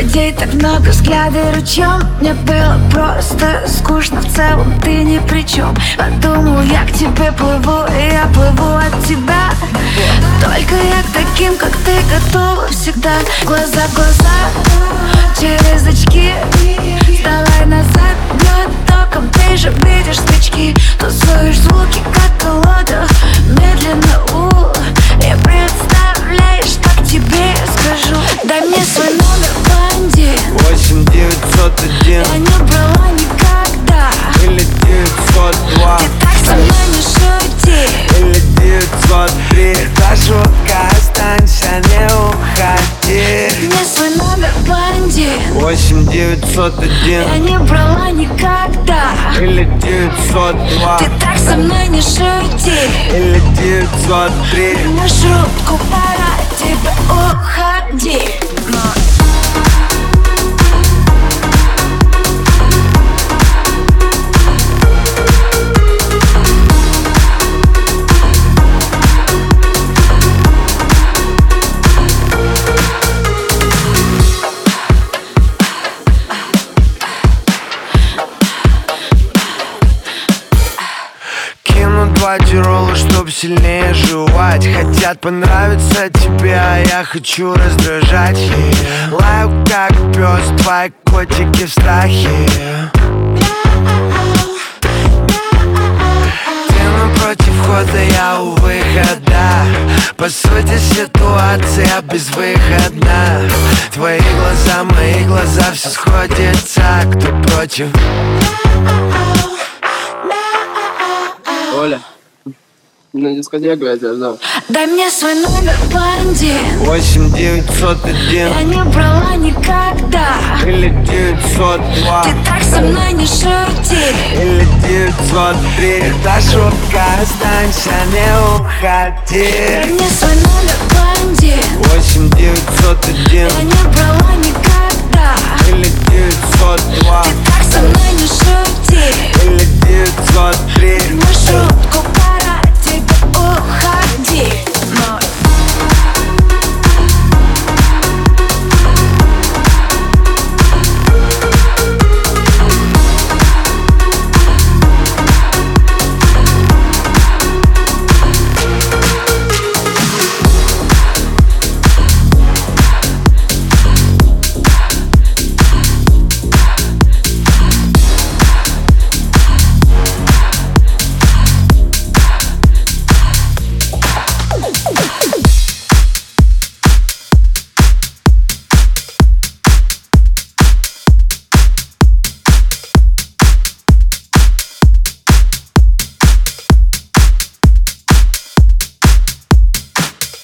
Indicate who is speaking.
Speaker 1: людей так много, взгляды ручьем. Мне было просто скучно, в целом ты ни при чем. Подумал, я к тебе плыву, и я плыву от тебя. Только я к таким, как ты, готова всегда. Глаза в глаза, через очки. Вставай назад, бьет током, ты же видишь свечки. Тусуешь звуки, как колода, медленно, и представляешь, как тебе скажу. Дай мне свой номер, блондин.
Speaker 2: 8-901.
Speaker 1: Я не брала никогда.
Speaker 2: Или 902.
Speaker 1: Ты так со мной не шути.
Speaker 2: Или 903. До шутка, останься, не уходи.
Speaker 1: Мне свой номер, блондин.
Speaker 2: 8-901.
Speaker 1: Я не брала никогда.
Speaker 2: Или 902.
Speaker 1: Ты так со мной не шути.
Speaker 2: Или 903.
Speaker 1: Маршрутку, пора тебе уходи.
Speaker 2: Два тирола, чтоб сильнее жевать. Хотят понравиться тебе, а я хочу раздражать. Лаю как пес, твои котики в страхе. Ты напротив входа, я у выхода. По сути ситуация безвыходна. Твои глаза, мои глаза, все сходится. Кто против?
Speaker 3: Оля, на дискотеку я тебя ждал.
Speaker 1: Дай мне свой номер, блондин.
Speaker 2: 8-901.
Speaker 1: Я не брала никогда.
Speaker 2: Или 902.
Speaker 1: Ты так со мной не шути.
Speaker 2: Или 903. Это шутка, останься, не уходи.
Speaker 1: Дай мне свой номер, блондин.
Speaker 2: 8-901.
Speaker 1: Я не